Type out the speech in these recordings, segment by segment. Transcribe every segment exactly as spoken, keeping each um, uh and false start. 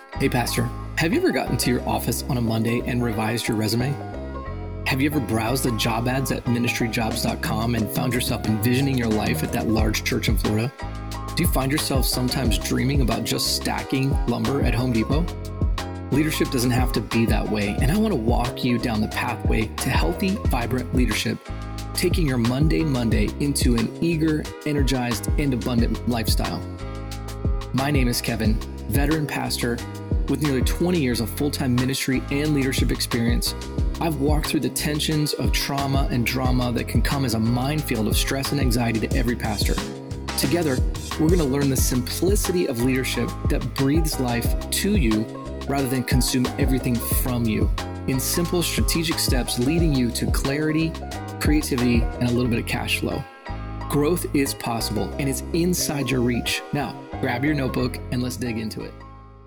Hey, Pastor, have you ever gotten to your office on a Monday and revised your resume? Have you ever browsed the job ads at ministry jobs dot com and found yourself envisioning your life at that large church in Florida? Do you find yourself sometimes dreaming about just stacking lumber at Home Depot? Leadership doesn't have to be that way, and I want to walk you down the pathway to healthy, vibrant leadership, taking your Monday Monday into an eager, energized, and abundant lifestyle. My name is Kevin, veteran pastor with nearly twenty years of full-time ministry and leadership experience. I've walked through the tensions of trauma and drama that can come as a minefield of stress and anxiety to every pastor. Together, we're going to learn the simplicity of leadership that breathes life to you rather than consume everything from you, in simple strategic steps leading you to clarity, creativity, and a little bit of cash flow. Growth is possible and it's inside your reach. Now, grab your notebook and let's dig into it.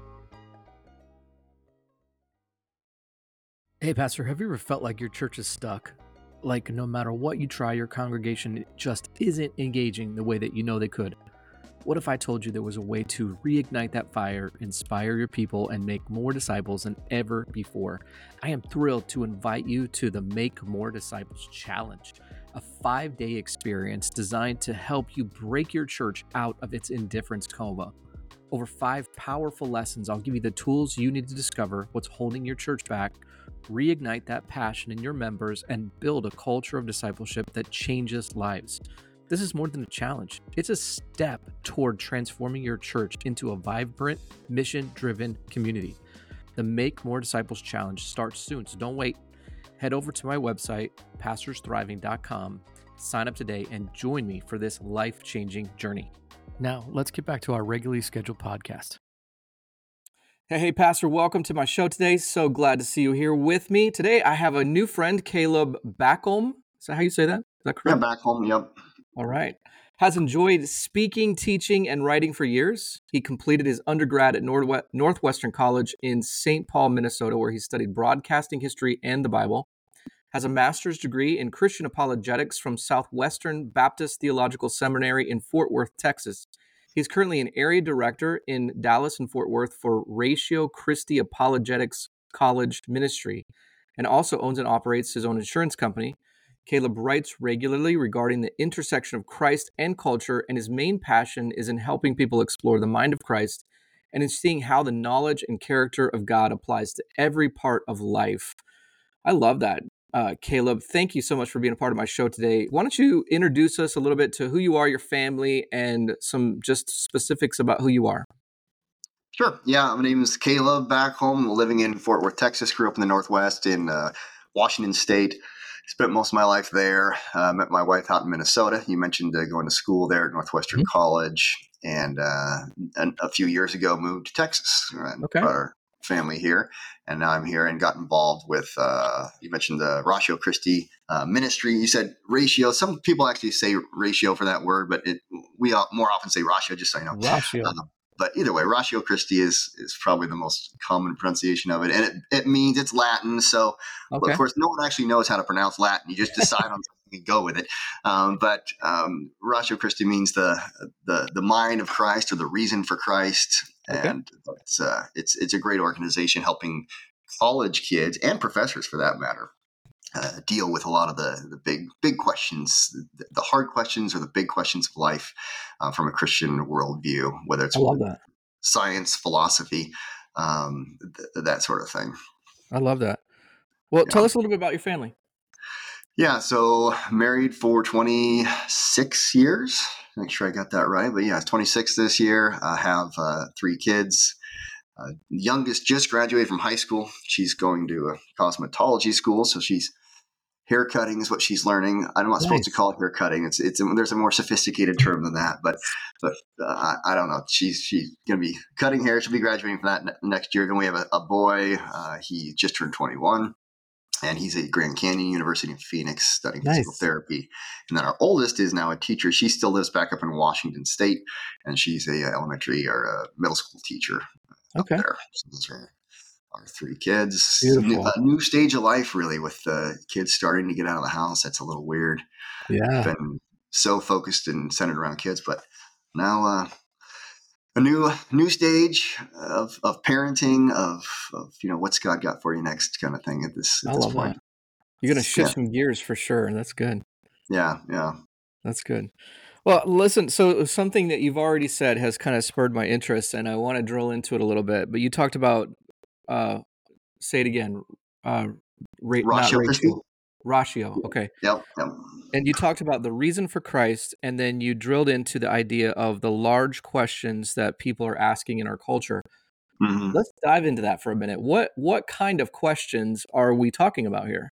Hey, Pastor, have you ever felt like your church is stuck? Like no matter what you try, your congregation just isn't engaging the way that you know they could? What if I told you there was a way to reignite that fire, inspire your people, and make more disciples than ever before? I am thrilled to invite you to the Make More Disciples Challenge, a five-day experience designed to help you break your church out of its indifference coma. Over five powerful lessons, I'll give you the tools you need to discover what's holding your church back, reignite that passion in your members, and build a culture of discipleship that changes lives. This is more than a challenge. It's a step toward transforming your church into a vibrant, mission-driven community. The Make More Disciples Challenge starts soon, so don't wait. Head over to my website, pastors thriving dot com, sign up today, and join me for this life-changing journey. Now, let's get back to our regularly scheduled podcast. Hey, hey, Pastor, welcome to my show today. So glad to see you here with me. Today, I have a new friend, Caleb Backholm. Is that how you say that? Is that correct? Yeah, Backholm, yep. All right. Has enjoyed speaking, teaching, and writing for years. He completed his undergrad at Northwe- Northwestern College in Saint Paul, Minnesota, where he studied broadcasting history and the Bible. Has a master's degree in Christian apologetics from Southwestern Baptist Theological Seminary in Fort Worth, Texas. He's currently an area director in Dallas and Fort Worth for Ratio Christi Apologetics College Ministry, and also owns and operates his own insurance company. Caleb writes regularly regarding the intersection of Christ and culture, and his main passion is in helping people explore the mind of Christ and in seeing how the knowledge and character of God applies to every part of life. I love that. Uh, Caleb, thank you so much for being a part of my show today. Why don't you introduce us a little bit to who you are, your family, and some just specifics about who you are? Sure. Yeah, my name is Caleb Backholm, living in Fort Worth, Texas. Grew up in the Northwest in uh, Washington State. Spent most of my life there. Uh, met my wife out in Minnesota. You mentioned uh, going to school there at Northwestern mm-hmm. College. And, uh, and a few years ago, moved to Texas. And okay. brought our family here. And now I'm here and got involved with, uh, you mentioned the Ratio Christi uh, ministry. You said ratio. Some people actually say ratio for that word, but it, we more often say ratio, just so you know. Ratio. Uh, But either way, Ratio Christi is is probably the most common pronunciation of it. And it, it means it's Latin. So, okay. well, of course, no one actually knows how to pronounce Latin. You just decide on something and go with it. Um, but um, Ratio Christi means the, the the mind of Christ, or the reason for Christ. Okay. And it's, uh, it's, it's a great organization helping college kids and professors, for that matter, Uh, deal with a lot of the, the big, big questions, the, the hard questions or the big questions of life uh, from a Christian worldview, whether it's I love that. science, philosophy, um, th- that sort of thing. I love that. Well, yeah. Tell us a little bit about your family. Yeah, so married for twenty-six years. Make sure I got that right. But yeah, twenty-six this year. I have uh, three kids. Uh, youngest just graduated from high school. She's going to a cosmetology school, so she's haircutting is what she's learning. I'm not Nice. supposed to call it haircutting. It's it's there's a more sophisticated term than that, but but uh, I, I don't know. She's she's going to be cutting hair. She'll be graduating from that ne- next year. Then we have a, a boy. Uh, he just turned twenty-one, and he's at Grand Canyon University in Phoenix studying Nice. physical therapy. And then our oldest is now a teacher. She still lives back up in Washington State, and she's a elementary or a middle school teacher okay. up there. So those are our three kids. Beautiful. A new stage of life, really, with the kids starting to get out of the house. That's a little weird. Yeah. Been so focused and centered around kids, but now uh, a new new stage of of parenting, of of you know what's God got for you next kind of thing at this I at this love point. that. You're going to shift Yeah, some gears for sure. That's good. yeah, yeah. That's good. Well, listen, so something that you've already said has kind of spurred my interest, and I want to drill into it a little bit. But you talked about, uh, say it again, uh, ra- not Ratio Christie. ratio, ratio. Okay. Yep, yep. And you talked about the reason for Christ, and then you drilled into the idea of the large questions that people are asking in our culture. hmm Let's dive into that for a minute. What what kind of questions are we talking about here?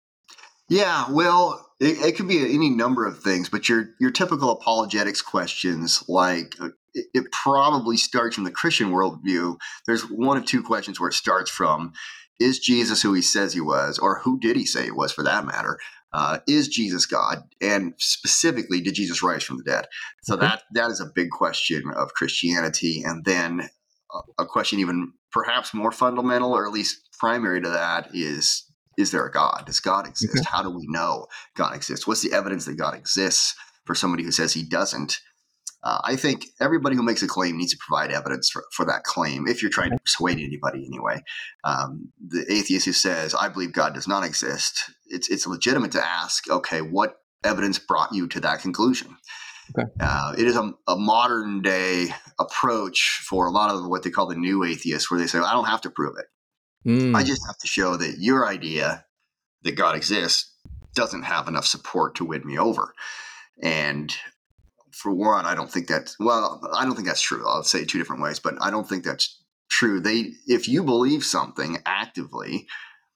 Yeah, well, it, it could be any number of things, but your your typical apologetics questions, like uh, it, it probably starts from the Christian worldview. There's one of two questions where it starts from: Is Jesus who he says he was, or who did he say he was, for that matter? Uh, is Jesus God, and specifically, did Jesus rise from the dead? So Okay. that that is a big question of Christianity, and then a, a question even perhaps more fundamental, or at least primary to that, is is there a God? Does God Okay. exist? How do we know God exists? What's the evidence that God exists for somebody who says he doesn't? Uh, I think everybody who makes a claim needs to provide evidence for, for that claim, if you're trying to persuade anybody anyway. Um, the atheist who says, I believe God does not exist, it's, it's legitimate to ask, okay, what evidence brought you to that conclusion? Okay. Uh, it is a, a modern day approach for a lot of what they call the new atheists, where they say, I don't have to prove it. I Mm. just have to show that your idea that God exists doesn't have enough support to win me over. And for one, I don't think that's, well, I don't think that's true. I'll say it two different ways, but I don't think that's true. They, if you believe something actively,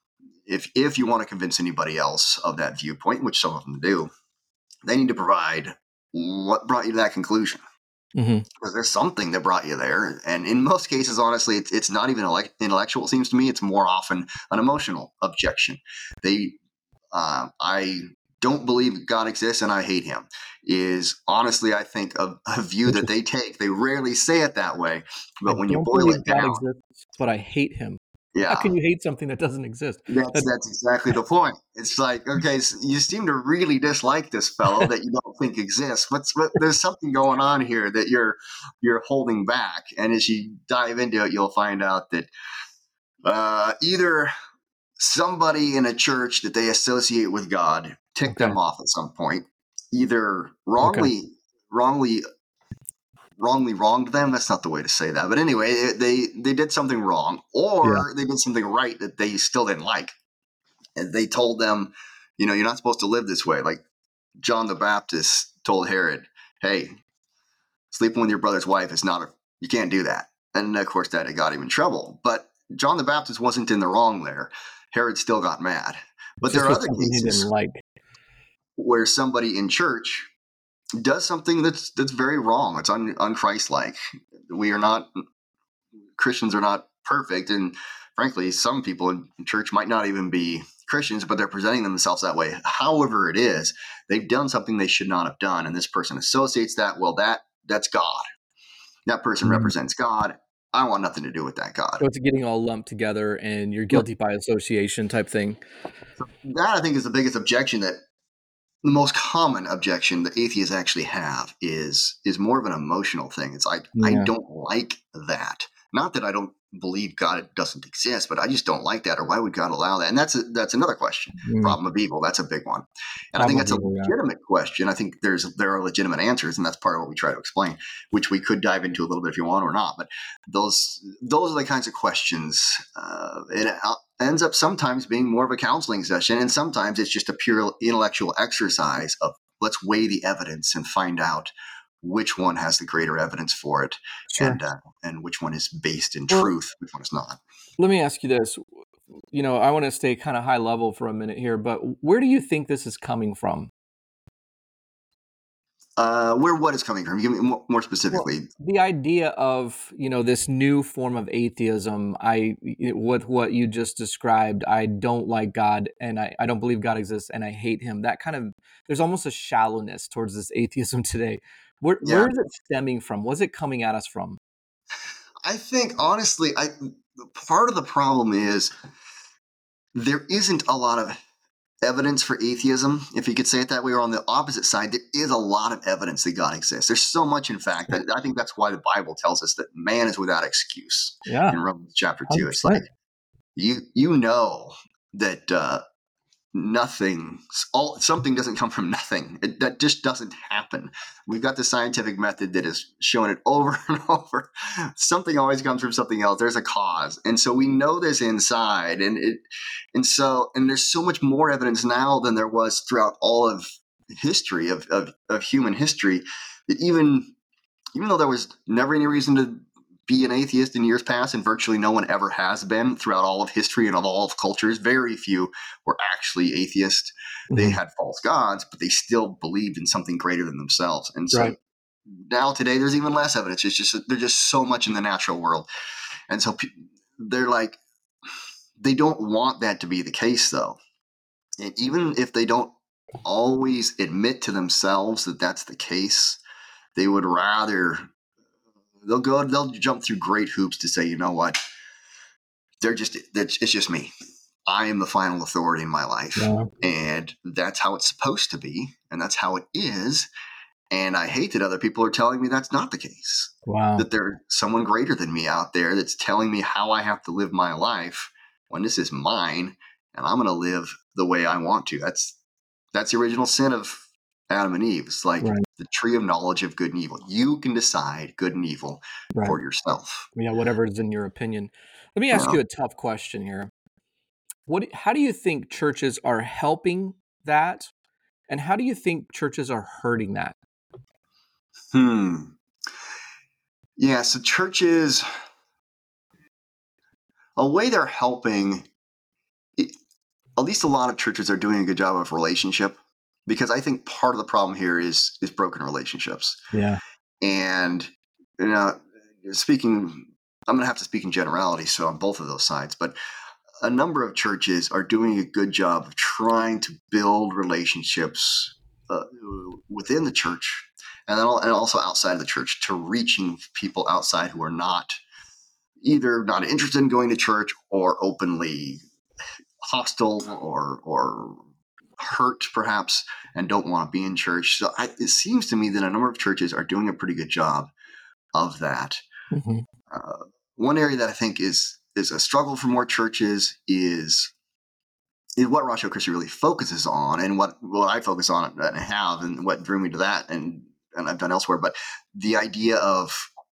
if if you want to convince anybody else of that viewpoint, which some of them do, they need to provide what brought you to that conclusion. hmm Because there's something that brought you there. And in most cases, honestly, it's, it's not even elect- intellectual, it seems to me. It's more often an emotional objection. They, uh, I don't believe God exists and I hate him, is honestly, I think, a, a view that they Interesting. take. They rarely say it that way, I but when you don't boil believe it God down, exists, but I hate him. How yeah, can you hate something that doesn't exist? that's That, that's exactly the point. It's like, okay, so you seem to really dislike this fellow that you don't think exists, but, but there's something going on here that you're you're holding back. And as you dive into it, you'll find out that uh, either somebody in a church that they associate with God ticked okay. them off at some point, either Okay. wrongly wrongly wrongly wronged them. That's not the way to say that, but anyway, they they did something wrong, Yeah. or they did something right that they still didn't like. And they told them, you know, you're not supposed to live this way. Like John the Baptist told Herod, hey, sleeping with your brother's wife is not a, you can't do that. And of course, that got him in trouble. But John the Baptist wasn't in the wrong there. Herod still got mad. It But there just are was other something he didn't cases like. where somebody in church does something that's that's very wrong. It's un, unchristlike. We are not, Christians are not perfect, and frankly, some people in church might not even be Christians, but they're presenting themselves that way. However, it is, they've done something they should not have done, and this person associates that. Well, that that's God. That person Mhm. represents God. I want nothing to do with that God. So it's getting all lumped together and you're Yeah. guilty by association type thing. So that, I think, is the biggest objection. That the most common objection that atheists actually have is is more of an emotional thing. It's like, I Yeah. don't like that. Not that I don't believe God doesn't exist, but I just don't like that. Or why would God allow that? And that's a, that's another question. Mm. Problem of evil. That's a big one, and I think Problem of that's a evil, yeah. legitimate question. I think there's there are legitimate answers, and that's part of what we try to explain, which we could dive into a little bit if you want or not. But those those are the kinds of questions. Uh, it ends up sometimes being more of a counseling session, and sometimes it's just a pure intellectual exercise of, let's weigh the evidence and find out which one has the greater evidence for it, Sure. and uh, and which one is based in Well, truth, which one is not. let me ask you this. You know, I want to stay kind of high level for a minute here, but where do you think this is coming from? Uh, where what is coming from? Give me more, more Well, specifically. the idea of, you know, this new form of atheism, I, with what you just described, I don't like God and I, I don't believe God exists and I hate him. That kind of, there's almost a shallowness towards this atheism today. Where, Yeah, where is it stemming from? What's it coming at us from? I think honestly, I part of the problem is there isn't a lot of evidence for atheism, if you could say it that way, or on the opposite side, there is a lot of evidence that God exists. There's so much, in fact, that I think that's why the Bible tells us that man is without excuse. Yeah, In Romans chapter two, it's one hundred percent. like you you know that uh, nothing, all something doesn't come from nothing. It, that just doesn't happen. We've got the scientific method that is showing it over and over. Something always comes from something else. There's a cause, and so we know this inside, and it, and so, and there's so much more evidence now than there was throughout all of history of of, of human history. That even even though there was never any reason to be an atheist in years past, and virtually no one ever has been throughout all of history and of all of cultures. Very few were actually atheists. Mm-hmm. They had false gods, but they still believed in something greater than themselves. And so right. now today, there's even less evidence. It's just there's just so much in the natural world, and so pe- they're like they don't want that to be the case, though. And even if they don't always admit to themselves that that's the case, they would rather. They'll go. They'll jump through great hoops to say, you know what? They're just. It's just me. I am the final authority in my life, yeah. And that's how it's supposed to be, and that's how it is. And I hate that other people are telling me that's not the case. Wow. That there's someone greater than me out there that's telling me how I have to live my life when this is mine, and I'm going to live the way I want to. That's that's the original sin of Adam and Eve. It's like right. the tree of knowledge of good and evil. You can decide good and evil right. for yourself. Yeah, whatever is in your opinion. Let me ask yeah. you a tough question here. What? How do you think churches are helping that? And how do you think churches are hurting that? Hmm. Yeah, so churches, a way they're helping, at least a lot of churches are doing a good job of relationship. Because I think part of the problem here is is broken relationships. Yeah. And, you know, speaking, I'm going to have to speak in generality, so on both of those sides. But a number of churches are doing a good job of trying to build relationships uh, within the church and, then, and also outside of the church to reaching people outside who are not either not interested in going to church or openly hostile or or hurt perhaps and don't want to be in church. So I, it seems to me that a number of churches are doing a pretty good job of that. Mm-hmm. Uh, one area that I think is is a struggle for more churches is is what Rock Show Christian really focuses on, and what what I focus on and have, and what drew me to that, and and I've done elsewhere. But the idea of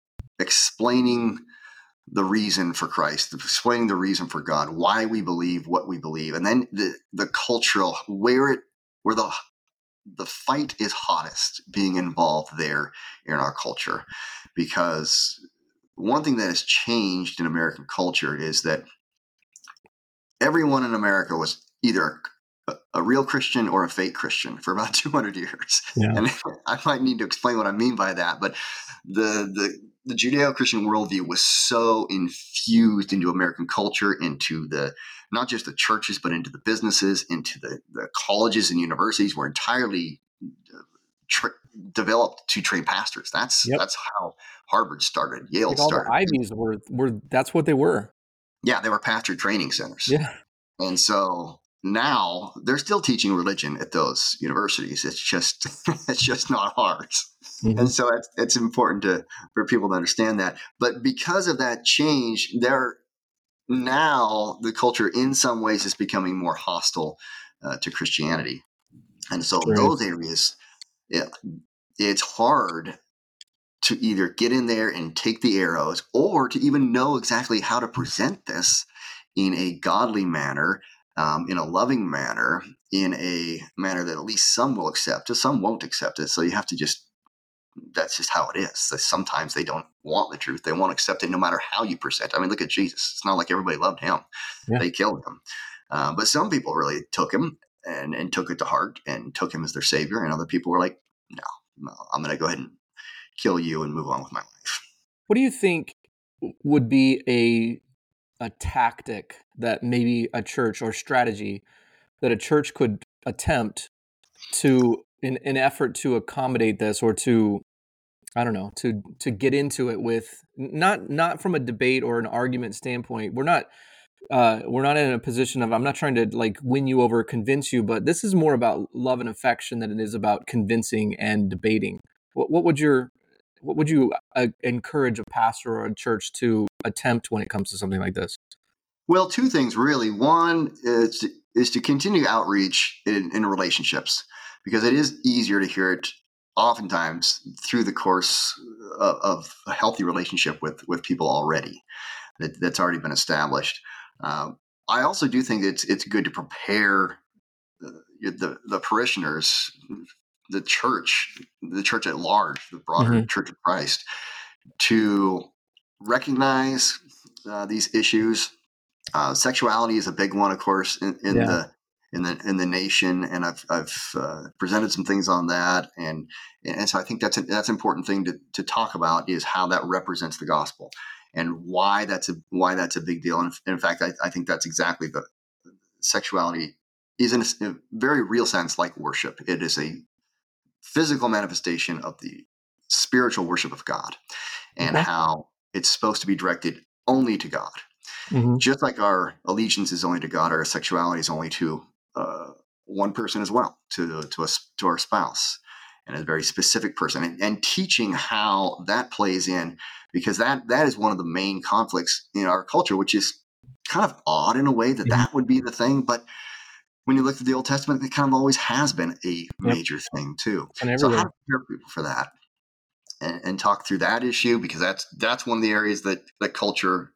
explaining the reason for Christ, explaining the reason for God, why we believe what we believe, and then the the cultural where it where the the fight is hottest being involved there in our culture. Because one thing that has changed in American culture is that everyone in America was either a, a real Christian or a fake Christian for about two hundred years. Yeah. And I might need to explain what I mean by that, but the the the Judeo-Christian worldview was so infused into American culture, into the not just the churches, but into the businesses, into the, the colleges and universities were entirely tra- developed to train pastors. That's yep. that's how Harvard started, Yale like all started. All the Ivies were were that's what they were. Yeah, they were pastor training centers. Yeah, and so now they're still teaching religion at those universities. It's just it's just not ours. Mm-hmm. And so it's, it's important to for people to understand that. But because of that change, there now the culture in some ways is becoming more hostile uh, to Christianity. And so in those areas, it, it's hard to either get in there and take the arrows or to even know exactly how to present this in a godly manner, um, in a loving manner, in a manner that at least some will accept it, some won't accept it. So you have to just, that's just how it is. So sometimes they don't want the truth. They won't accept it no matter how you present it. I mean, look at Jesus. It's not like everybody loved him. Yeah. They killed him. Uh, but some people really took him and, and took it to heart and took him as their savior. And other people were like, no, no I'm going to go ahead and kill you and move on with my life. What do you think would be a a tactic that maybe a church or strategy that a church could attempt to in an effort to accommodate this, or to I don't know, to to get into it with not not from a debate or an argument standpoint. We're not uh, we're not in a position of, I'm not trying to like win you over, convince you, but this is more about love and affection than it is about convincing and debating. What, what would your, what would you uh, encourage a pastor or a church to attempt when it comes to something like this? Well, two things really. One is to, is to continue outreach in, in relationships, because it is easier to hear it oftentimes through the course of, of a healthy relationship with with people already that, that's already been established. Um, I also do think it's it's good to prepare the, the the parishioners, the church, the church at large, the broader Mm-hmm. Church of Christ, to recognize uh, these issues. Uh, sexuality is a big one, of course, in, in Yeah. the in the in the nation, and I've I've uh, presented some things on that, and and so I think that's a, that's an important thing to to talk about, is how that represents the gospel and why that's a why that's a big deal. And in fact, I, I think that's exactly the sexuality is in a, a very real sense like worship. It is a physical manifestation of the spiritual worship of God, and Okay. how it's supposed to be directed only to God. Mm-hmm. Just like our allegiance is only to God, our sexuality is only to uh, one person as well, to to us, to our spouse, and a very specific person, and, and teaching how that plays in, because that that is one of the main conflicts in our culture, which is kind of odd in a way that Mm-hmm. that would be the thing, but when you look at the Old Testament, it kind of always has been a Yep. major thing too. And So how everywhere. to prepare people for that, and, and talk through that issue, because that's that's one of the areas that that culture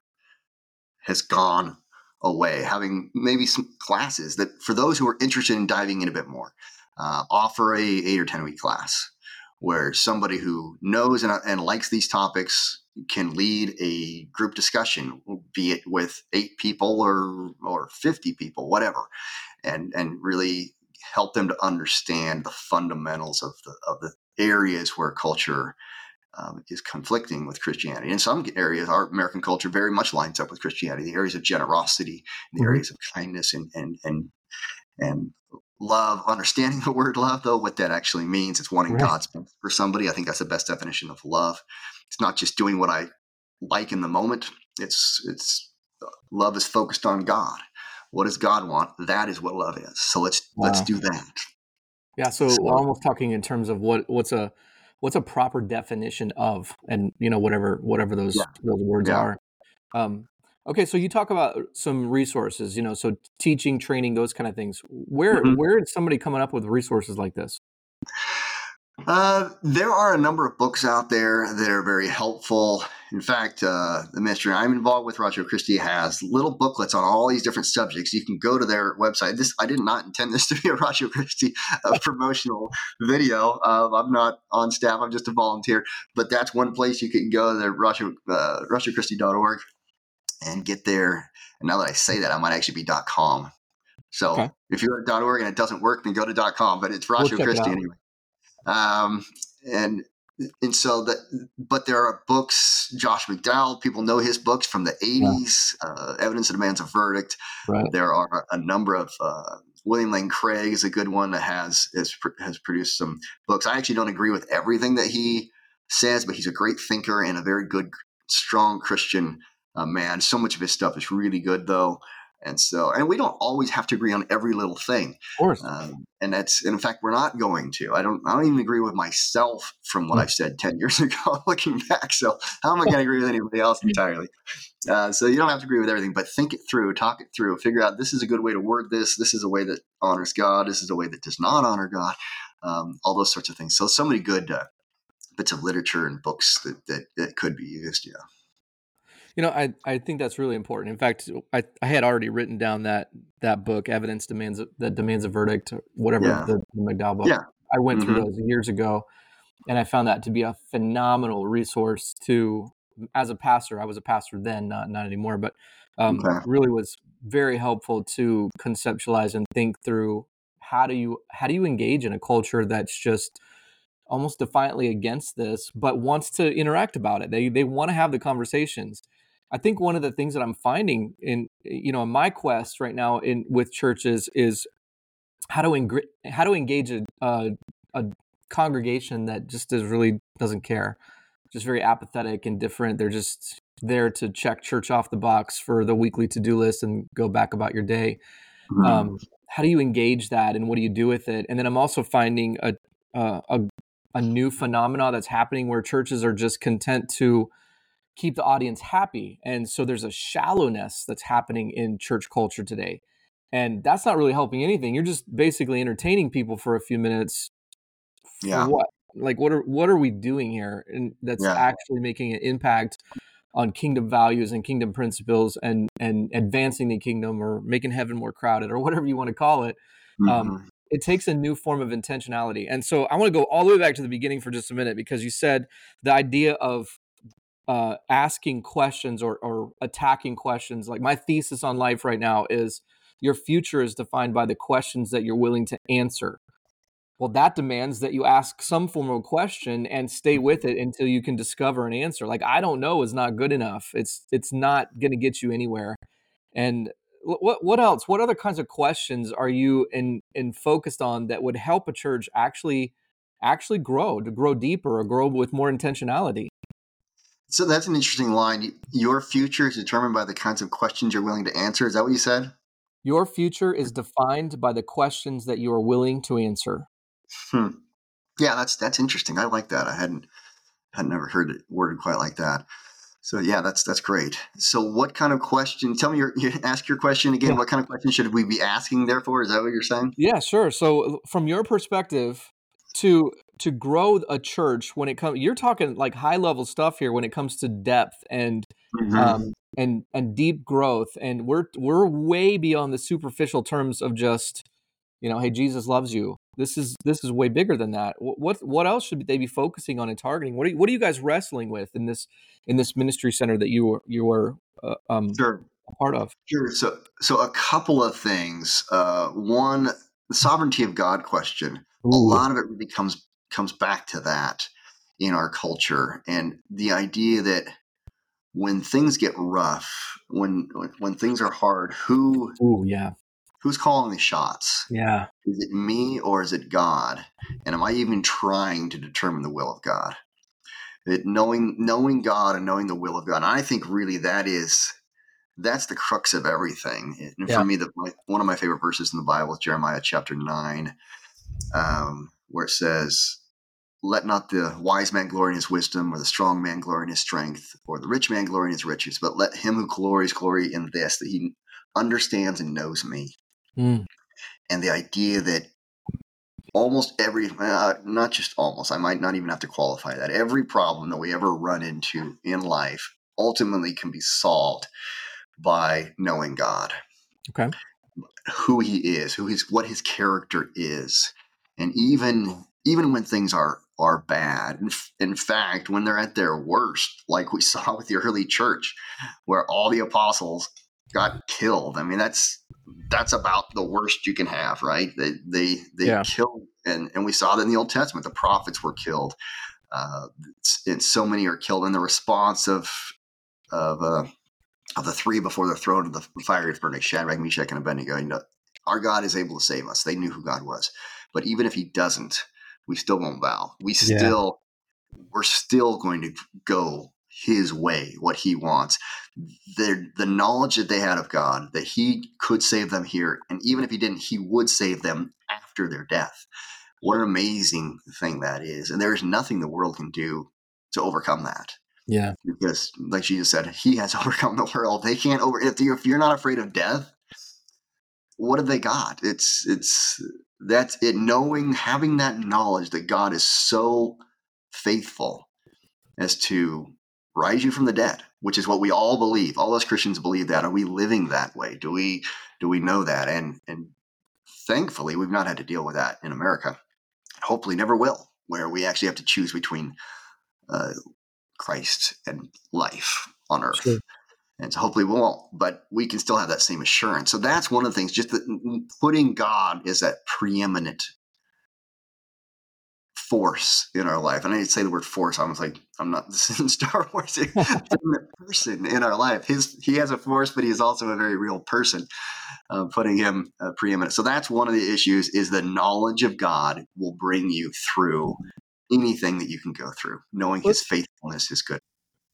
has gone away. Having maybe some classes that, for those who are interested in diving in a bit more, uh, offer a eight or ten week class where somebody who knows and, and likes these topics can lead a group discussion, be it with eight people or or fifty people, whatever, and and really help them to understand the fundamentals of the of the areas where culture um, is conflicting with Christianity. In some areas, our American culture very much lines up with Christianity. The areas of generosity, the Mm-hmm. areas of kindness, and and and and love. Understanding the word love, though, what that actually means. It's wanting Right. God's best for somebody. I think that's the best definition of love. It's not just doing what I like in the moment. It's it's love is focused on God. What does God want? That is what love is. So let's let's Wow. do that. Yeah. So we're So almost talking in terms of what what's a what's a proper definition of, and you know, whatever whatever those yeah, those words yeah. are. Um, okay, so you talk about some resources, you know, so teaching, training, those kind of things. Where Mhm. where is somebody coming up with resources like this? Uh, there are a number of books out there that are very helpful. In fact, uh, the ministry I'm involved with, Ratio Christi, has little booklets on all these different subjects. You can go to their website. This I did not intend this to be a Ratio Christi uh, promotional video. Uh, I'm not on staff. I'm just a volunteer. But that's one place you can go to, ratio, uh, ratio christi dot org, and get there. And now that I say that, I might actually be .com. Okay, So if you're at .org and it doesn't work, then go to .com. But it's we'll Ratio check it Christi out. anyway. Um, and and so that, but there are books. Josh McDowell, people know his books from the Yeah, eighties. Uh, Evidence that Demands a Verdict. right. There are a number of. Uh, William Lane Craig is a good one that has has, has produced some books. I actually don't agree with everything that he says, but he's a great thinker and a very good, strong Christian uh, man. So much of his stuff is really good, though. And so, and we don't always have to agree on every little thing. Of course. Um, and that's, and in fact, we're not going to. I don't. I don't even agree with myself from what Hmm. I've said ten years ago. Looking back, so how am I going to agree with anybody else entirely? Uh, so you don't have to agree with everything, but think it through, talk it through, figure out this is a good way to word this. This is a way that honors God. This is a way that does not honor God. Um, all those sorts of things. So so many good uh, bits of literature and books that, that that could be used. Yeah. You know, I I think that's really important. In fact, I, I had already written down that that book, Evidence Demands a- that Demands a Verdict, or whatever Yeah. the, the McDowell book. Yeah. I went through Mm-hmm. those years ago, and I found that to be a phenomenal resource to, as a pastor. I was a pastor then, not not anymore, but um, Okay. really was very helpful to conceptualize and think through how do you how do you engage in a culture that's just almost defiantly against this, but wants to interact about it. They they want to have the conversations. I think one of the things that I'm finding in, you know, in my quest right now in with churches is how to eng- how to engage a, a a congregation that just is really doesn't care, just very apathetic and different. They're just there to check church off the box for the weekly to-do list and go back about your day. Hmm. Um, how do you engage that, and what do you do with it? And then I'm also finding a a, a, a new phenomena that's happening where churches are just content to keep the audience happy. And so there's a shallowness that's happening in church culture today. And that's not really helping anything. You're just basically entertaining people for a few minutes for Yeah. what? Like, what are what are we doing here? And that's Yeah. actually making an impact on kingdom values and kingdom principles and and advancing the kingdom or making heaven more crowded or whatever you want to call it. Um, Hmm. it takes a new form of intentionality. And so I want to go all the way back to the beginning for just a minute, because you said the idea of uh, asking questions or, or attacking questions. Like, my thesis on life right now is your future is defined by the questions that you're willing to answer. Well, that demands that you ask some form of question and stay with it until you can discover an answer. Like, I don't know is not good enough. It's it's not going to get you anywhere. And wh- what what else? What other kinds of questions are you in in focused on that would help a church actually actually grow, to grow deeper or grow with more intentionality? So that's an interesting line. Your future is determined by the kinds of questions you're willing to answer. Is that what you said? Your future is defined by the questions that you are willing to answer. Hmm. Yeah, that's that's interesting. I like that. I hadn't had never heard it worded quite like that. So yeah, that's that's great. So what kind of question? Tell me your you ask your question again. What kind of question should we be asking? Therefore, is that what you're saying? Yeah, sure. So from your perspective, to to grow a church, when it comes, you're talking like high level stuff here when it comes to depth and Hmm. um and and deep growth, and we're we're way beyond the superficial terms of just, you know, hey, Jesus loves you. This is this is way bigger than that. Wh- What what else should they be focusing on and targeting? What are you, what are you guys wrestling with in this in this ministry center that you were you were uh, um Sure. a part of? Sure. So so a couple of things. Uh, one, the sovereignty of God question. A Ooh. lot of it really comes comes back to that in our culture, and the idea that when things get rough, when when, when things are hard, who Ooh, yeah. who's calling the shots? Yeah. Is it me or is it God? And am I even trying to determine the will of God? It, knowing knowing God and knowing the will of God. And I think really that is that's the crux of everything. And for Yeah. me, the, my, one of my favorite verses in the Bible is Jeremiah chapter nine, um, where it says, "Let not the wise man glory in his wisdom, or the strong man glory in his strength, or the rich man glory in his riches, but let him who glories glory in this, that he understands and knows me." Mm. And the idea that almost every, uh, not just almost, I might not even have to qualify that, every problem that we ever run into in life ultimately can be solved by knowing God, Okay. who he is, who his, what his character is. And even, even when things are, are bad, in, in fact, when they're at their worst, like we saw with the early church, where all the apostles got killed. I mean, that's, that's about the worst you can have, right? They, they, they Yeah. killed, and, and we saw that in the Old Testament, the prophets were killed. Uh, and so many are killed in the response of, of, uh, of the three before the throne of the fiery furnace, Shadrach, Meshach, and Abednego. You know, our God is able to save us. They knew who God was. But even if he doesn't, we still won't bow. We Yeah. still, we're still going to go his way, what he wants. The, the knowledge that they had of God, that he could save them here, and even if he didn't, he would save them after their death. What an amazing thing that is. And there is nothing the world can do to overcome that. Yeah. Because, like Jesus said, he has overcome the world. They can't over. If you're, if you're not afraid of death, what have they got? It's it's that's it. Knowing, having that knowledge that God is so faithful as to rise you from the dead, which is what we all believe. All us Christians believe that. Are we living that way? Do we do we know that? And and thankfully, we've not had to deal with that in America. Hopefully, never will, where we actually have to choose between uh, Christ and life on Sure. earth. And so hopefully we won't, but we can still have that same assurance. So that's one of the things, just the, putting God as that preeminent force in our life. And I say the word force, I was like, I'm not, this isn't Star Wars, preeminent person in our life. His, he has a force, but he is also a very real person, uh, putting him uh, preeminent. So that's one of the issues, is the knowledge of God will bring you through anything that you can go through. Knowing his Let's faithfulness is good.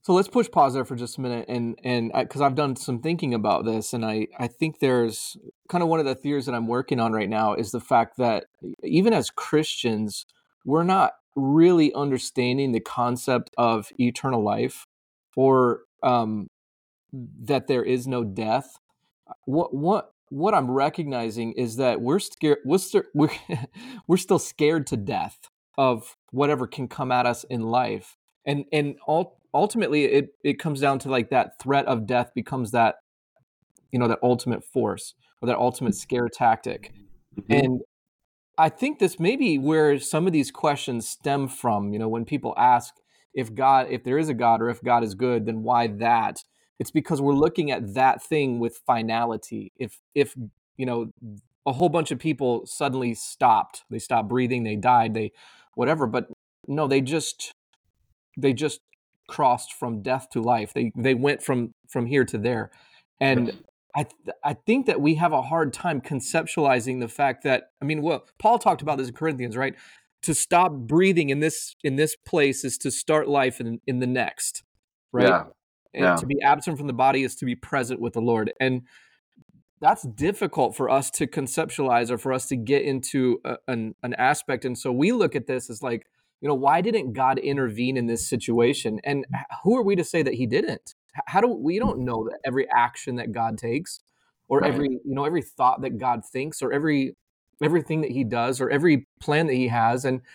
So let's push pause there for just a minute, and and because I've done some thinking about this, and I I think there's kind of one of the theories that I'm working on right now is the fact that even as Christians, we're not really understanding the concept of eternal life, or um, that there is no death. What what what I'm recognizing is that we're scared. We're st- we're, we're still scared to death of whatever can come at us in life, and and all, ultimately it it comes down to like that threat of death becomes that, you know, that ultimate force or that ultimate scare tactic. Mhm. And I think this may be where some of these questions stem from. You know, when people ask if God, if there is a God or if God is good, then why that? It's because we're looking at that thing with finality. If, if, you know, a whole bunch of people suddenly stopped, they stopped breathing, they died, they, whatever, but no, they just, they just crossed from death to life. They, they went from, from here to there. And I th- I think that we have a hard time conceptualizing the fact that, I mean, well, Paul talked about this in Corinthians, right? To stop breathing in this in this place is to start life in in the next, right? Yeah. And Yeah. to be absent from the body is to be present with the Lord, and that's difficult for us to conceptualize or for us to get into a, an an aspect. And so we look at this as like, you know, why didn't God intervene in this situation? And who are we to say that He didn't? How do we don't know that every action that God takes, or Right. every, you know, every thought that God thinks, or every everything that He does, or every plan that He has. And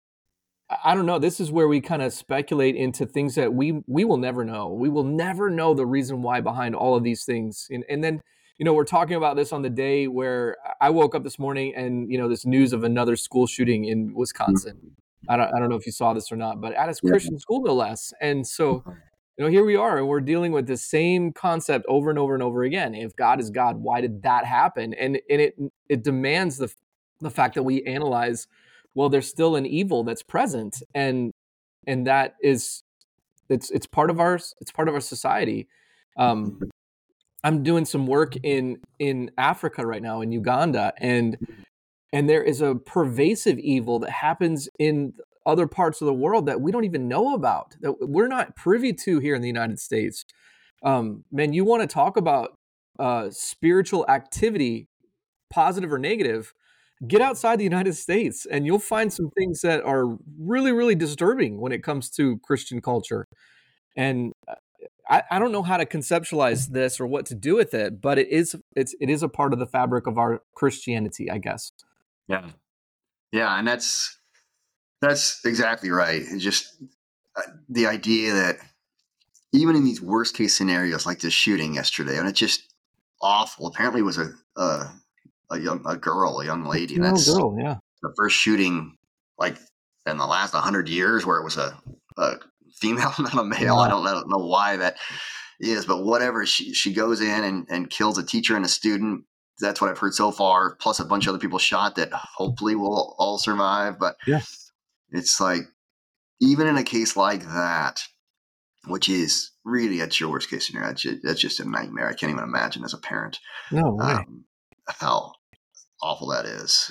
I don't know. This is where we kind of speculate into things that we we will never know. We will never know the reason why behind all of these things. And and then, you know, we're talking about this on the day where I woke up this morning and, you know, this news of another school shooting in Wisconsin. Mhm. I don't I don't know if you saw this or not, but at a Yeah. Christian school no less. And so, you know, here we are, and we're dealing with the same concept over and over and over again. If God is God, why did that happen? And and it it demands the the fact that we analyze, well, there's still an evil that's present, and and that is, it's it's part of our it's part of our society. Um, I'm doing some work in in Africa right now, in Uganda, and and there is a pervasive evil that happens in other parts of the world that we don't even know about, that we're not privy to here in the United States. Um, man, you want to talk about uh, spiritual activity, positive or negative? Get outside the United States, and you'll find some things that are really, really disturbing when it comes to Christian culture. And uh, I, I don't know how to conceptualize this or what to do with it, but it is it's it is a part of the fabric of our Christianity, I guess. Yeah. Yeah. And that's that's exactly right. It's just uh, the idea that even in these worst case scenarios, like this shooting yesterday, and it's just awful. Apparently, it was a a, a young a girl, a young lady, and fifteen-year-old that's girl, yeah. the first shooting like in the last a hundred years where it was a, a female, not a male. I Yeah. don't, I don't know why that is, but whatever. She she goes in and, and kills a teacher and a student. That's what I've heard so far. Plus a bunch of other people shot that hopefully will all survive. But Yeah. it's like even in a case like that, which is really at your worst case scenario, that's just, that's just a nightmare. I can't even imagine as a parent No way. um, how awful that is.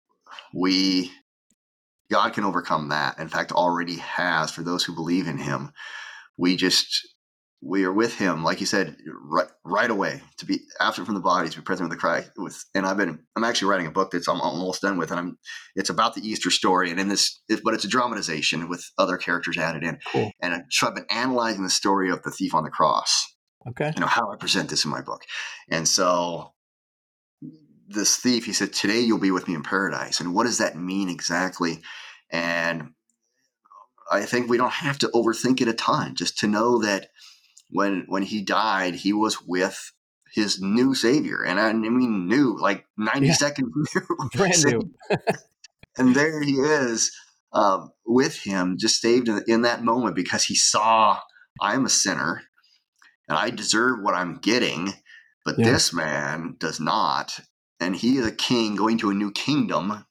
We God can overcome that. In fact, already has for those who believe in Him. We just we are with Him, like you said, right, right away to be absent from the body, to be present with the Christ. With and I've been I'm actually writing a book that's I'm almost done with, and I'm it's about the Easter story, and in this, it, but it's a dramatization with other characters added in. Cool. And so I've been analyzing the story of the thief on the cross. Okay. You know how I present this in my book, and so this thief, he said, "Today you'll be with me in paradise." And what does that mean exactly? And I think we don't have to overthink it a ton, just to know that when when he died, he was with his new savior, and I, I mean new, like ninety Yeah. second new Brand savior. new. And there he is um, with him, just saved in, in that moment because he saw, I'm a sinner and I deserve what I'm getting, but Yeah. this man does not, and he is a king going to a new kingdom.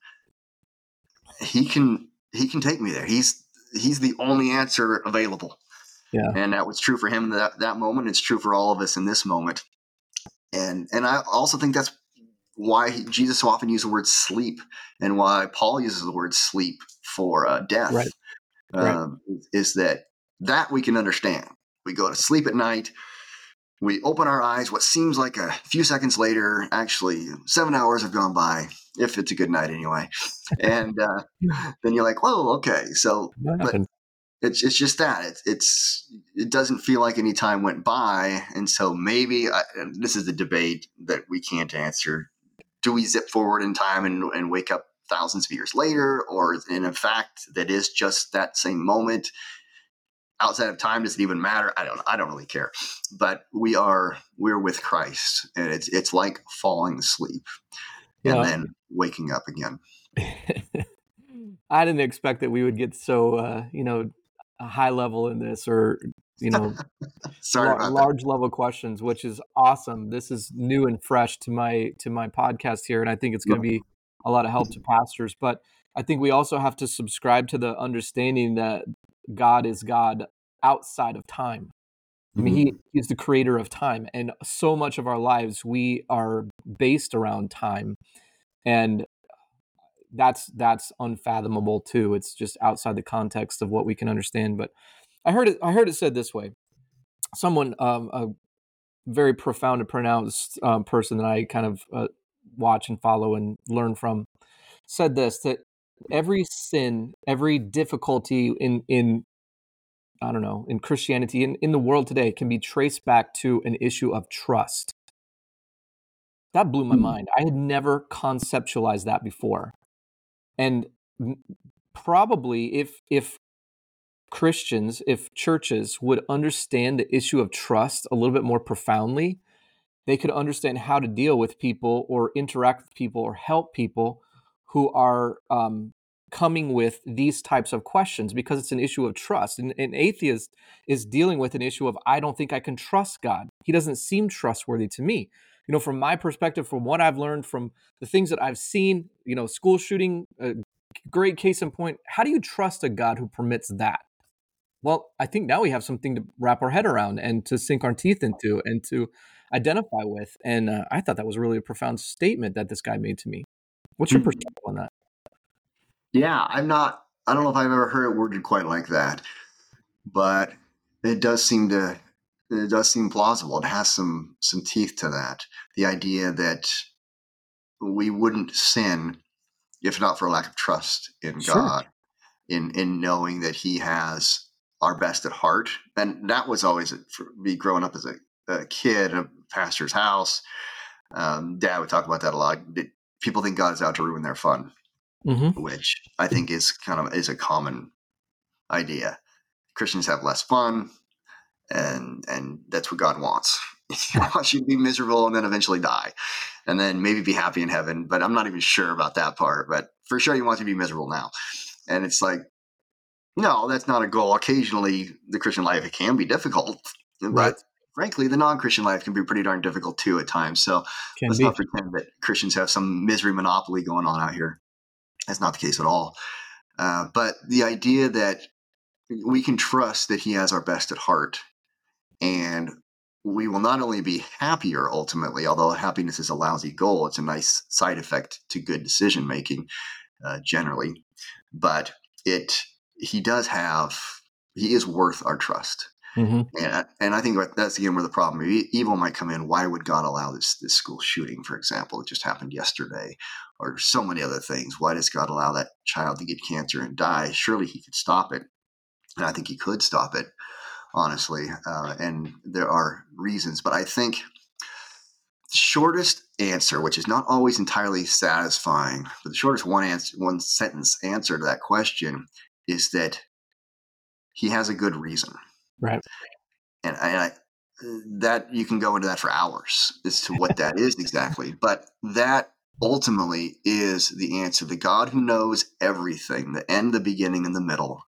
He can he can take me there. He's he's the only answer available. Yeah. And that was true for him in that, that moment. It's true for all of us in this moment. And and I also think that's why he, Jesus so often used the word sleep, and why Paul uses the word sleep for uh, death, Right. Right. um, is that that we can understand. We go to sleep at night. We open our eyes. What seems like a few seconds later, actually seven hours have gone by, if it's a good night anyway. And uh, then you're like, whoa, okay. So, What but happened? it's it's just that it's it's it doesn't feel like any time went by, and so maybe I, and this is a debate that we can't answer. Do we zip forward in time and, and wake up thousands of years later, or in a fact that is just that same moment? Outside of time, does it even matter? I don't I don't really care. But we are we're with Christ, and it's it's like falling asleep You and know, then waking up again. I didn't expect that we would get so, uh, you know, a high level in this, or, you know, Sorry lar- about that. large level questions, which is awesome. This is new and fresh to my to my podcast here, and I think it's going to be a lot of help to pastors. But I think we also have to subscribe to the understanding that God is God outside of time. I mean, he he's the creator of time, and so much of our lives we are based around time, and that's that's unfathomable too. It's just outside the context of what we can understand. But I heard it. I heard it said this way. Someone, um, a very profound and pronounced um, person that I kind of uh, watch and follow and learn from, said this: that every sin, every difficulty in in I don't know, in Christianity, in, in the world today, can be traced back to an issue of trust. That blew my mind. I had never conceptualized that before. And probably if if Christians, if churches would understand the issue of trust a little bit more profoundly, they could understand how to deal with people or interact with people or help people who are um, coming with these types of questions, because it's an issue of trust. And an atheist is dealing with an issue of, I don't think I can trust God. He doesn't seem trustworthy to me. You know, from my perspective, from what I've learned, from the things that I've seen, you know, school shooting, a great case in point. How do you trust a God who permits that? Well, I think now we have something to wrap our head around and to sink our teeth into and to identify with. And uh, I thought that was really a profound statement that this guy made to me. What's your perspective on that? Yeah, I'm not. I don't know if I've ever heard it worded quite like that, but it does seem to. It does seem plausible. It has some some teeth to that. The idea that we wouldn't sin if not for a lack of trust in Sure. God, in in knowing that He has our best at heart, and that was always for me growing up as a, a kid in a pastor's house. Um, Dad would talk about that a lot. People think God is out to ruin their fun, Mm-hmm. which I think is kind of is a common idea. Christians have less fun, and and that's what God wants. He wants you to be miserable and then eventually die, and then maybe be happy in heaven. But I'm not even sure about that part. But for sure, He wants you to be miserable now. And it's like, no, that's not a goal. Occasionally, the Christian life, it can be difficult, Right. but frankly, the non-Christian life can be pretty darn difficult too at times. So Can let's be. not pretend that Christians have some misery monopoly going on out here. That's not the case at all. Uh, but the idea that we can trust that He has our best at heart, and we will not only be happier ultimately, although happiness is a lousy goal, it's a nice side effect to good decision making uh, generally, but it he does have he is worth our trust. Mm-hmm. And, and I think that's again where the problem evil might come in. Why would God allow this this school shooting, for example? It just happened yesterday, or so many other things. Why does God allow that child to get cancer and die? Surely He could stop it, and I think He could stop it, honestly. Uh, and there are reasons, but I think the shortest answer, which is not always entirely satisfying, but the shortest one answer, one sentence answer to that question is that He has a good reason. Right. And I, that you can go into that for hours as to what that is exactly. But that ultimately is the answer. The God who knows everything, the end, the beginning, and the middle,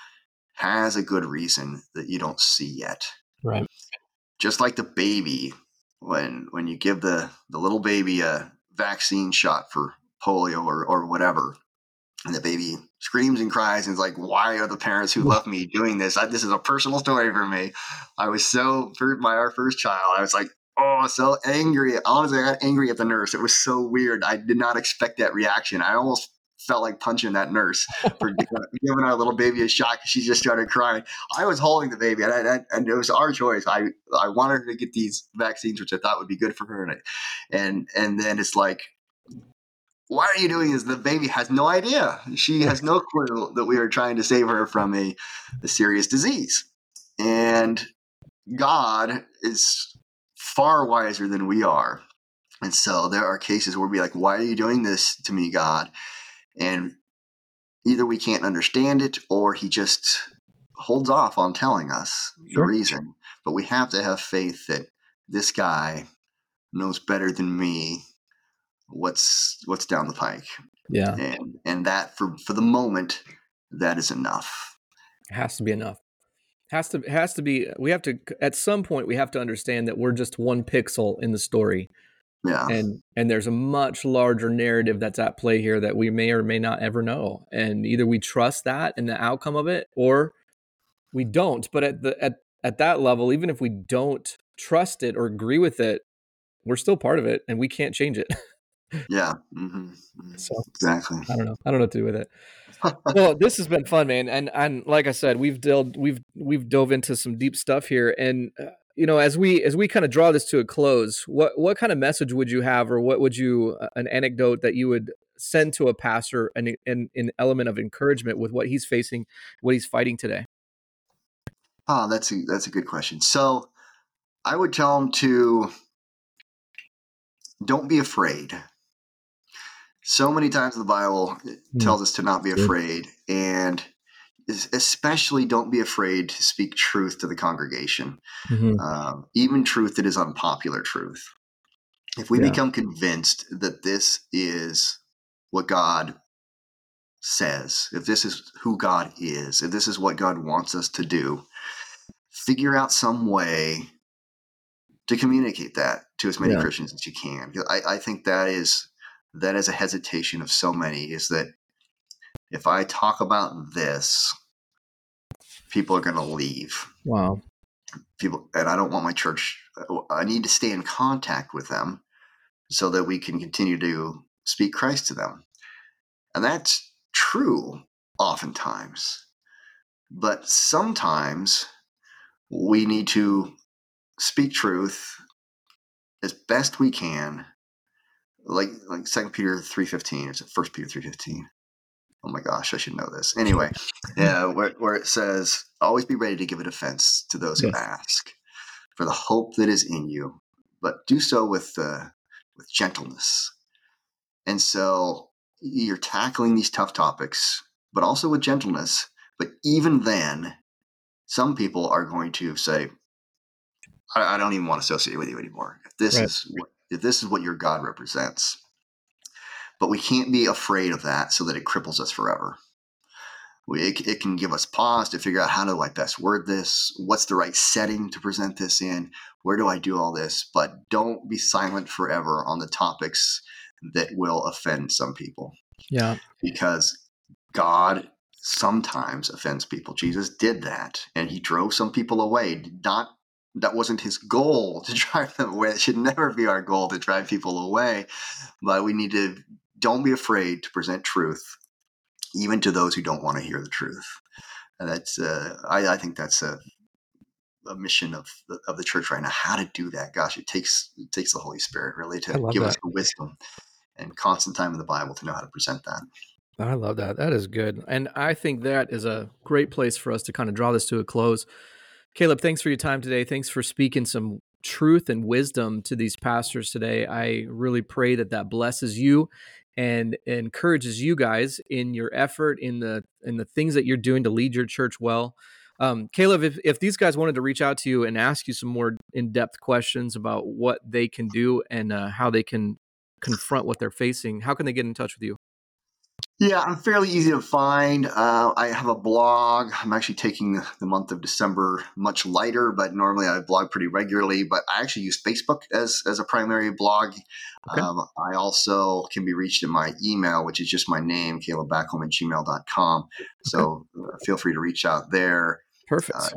has a good reason that you don't see yet. Right. Just like the baby, when when you give the, the little baby a vaccine shot for polio or, or whatever, and the baby screams and cries and is like, why are the parents who love me doing this? I, this is a personal story for me. I was so, for my our first child, I was like, oh, so angry. Honestly, I got angry at the nurse. It was so weird. I did not expect that reaction. I almost felt like punching that nurse for giving our little baby a shot because she just started crying. I was holding the baby, and, I, and it was our choice. I I wanted her to get these vaccines, which I thought would be good for her, and and and then it's like, why are you doing this? The baby has no idea. She has no clue that we are trying to save her from a, a serious disease. And God is far wiser than we are. And so there are cases where we'll be like, why are you doing this to me, God? And either we can't understand it or he just holds off on telling us sure. the reason. But we have to have faith that this guy knows better than me what's what's down the pike. Yeah. And and that for, for the moment, that is enough. It has to be enough. Has to has to be we have to at some point we have to understand that we're just one pixel in the story. Yeah. And and there's a much larger narrative that's at play here that we may or may not ever know. And either we trust that and the outcome of it, or we don't. But at the at, at that level, even if we don't trust it or agree with it, we're still part of it and we can't change it. Yeah. Mm-hmm. Mm-hmm. So exactly. I don't know. I don't know what to do with it. Well, this has been fun, man. And and like I said, we've delved we've we've dove into some deep stuff here. And uh, you know, as we as we kind of draw this to a close, what what kind of message would you have, or what would you uh, an anecdote that you would send to a pastor, an an, an element of encouragement with what he's facing, what he's fighting today? Oh, that's a that's a good question. So I would tell him to don't be afraid. So many times in the Bible it mm. tells us to not be afraid, and especially don't be afraid to speak truth to the congregation, mm-hmm. um, even truth that is unpopular truth. If we yeah. become convinced that this is what God says, if this is who God is, if this is what God wants us to do, figure out some way to communicate that to as many yeah. Christians as you can. I, I think that is that is a hesitation of so many, is that if I talk about this, people are going to leave. Wow. People, and I don't want my church, I need to stay in contact with them so that we can continue to speak Christ to them. And that's true oftentimes. But sometimes we need to speak truth as best we can, like like Second Peter three fifteen, or First Peter three fifteen. Oh my gosh, I should know this. Anyway, yeah, where, where it says, always be ready to give a defense to those yes. who ask for the hope that is in you, but do so with uh, with gentleness. And so you're tackling these tough topics, but also with gentleness. But even then, some people are going to say, I, I don't even want to associate with you anymore. If this right. is what, if this is what your God represents. But we can't be afraid of that so that it cripples us forever. We, it, it can give us pause to figure out, how do I best word this? What's the right setting to present this in? Where do I do all this? But don't be silent forever on the topics that will offend some people. Yeah. Because God sometimes offends people. Jesus did that, and he drove some people away. Not That wasn't his goal to drive them away. It should never be our goal to drive people away. But we need to, don't be afraid to present truth, even to those who don't want to hear the truth. And that's, uh, I, I think that's a, a mission of the, of the church right now. How to do that? Gosh, it takes it takes the Holy Spirit really to give that. us the wisdom and constant time in the Bible to know how to present that. I love that. That is good. And I think that is a great place for us to kind of draw this to a close. Caleb, thanks for your time today. Thanks for speaking some truth and wisdom to these pastors today. I really pray that that blesses you and encourages you guys in your effort, in the in the things that you're doing to lead your church well. Um, Caleb, if, if these guys wanted to reach out to you and ask you some more in-depth questions about what they can do and uh, how they can confront what they're facing, how can they get in touch with you? Yeah, I'm fairly easy to find. Uh, I have a blog. I'm actually taking the month of December much lighter, but normally I blog pretty regularly. But I actually use Facebook as, as a primary blog. Okay. Um, I also can be reached in my email, which is just my name, caleb backholm at gmail dot com. So okay. uh, feel free to reach out there. Perfect. Uh, as,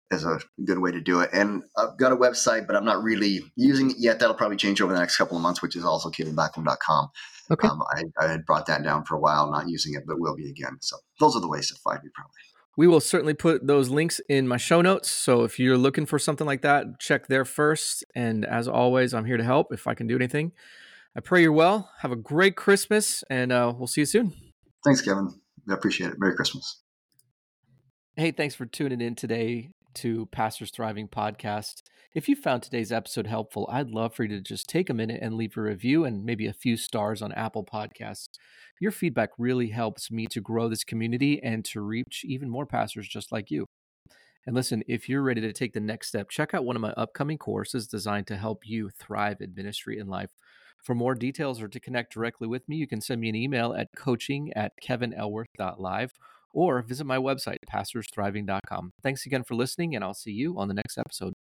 is a good way to do it. And I've got a website, but I'm not really using it yet. That'll probably change over the next couple of months, which is also caleb backlund dot com. Okay. Um, I, I had brought that down for a while, not using it, but will be again. So those are the ways to find me probably. We will certainly put those links in my show notes. So if you're looking for something like that, check there first. And as always, I'm here to help if I can do anything. I pray you're well. Have a great Christmas, and uh, we'll see you soon. Thanks, Kevin. I appreciate it. Merry Christmas. Hey, thanks for tuning in today to Pastors Thriving Podcast. If you found today's episode helpful, I'd love for you to just take a minute and leave a review and maybe a few stars on Apple Podcasts. Your feedback really helps me to grow this community and to reach even more pastors just like you. And listen, if you're ready to take the next step, check out one of my upcoming courses designed to help you thrive in ministry and life. For more details or to connect directly with me, you can send me an email at coaching at kevin elworth dot live or visit my website, pastors thriving dot com. Thanks again for listening, and I'll see you on the next episode.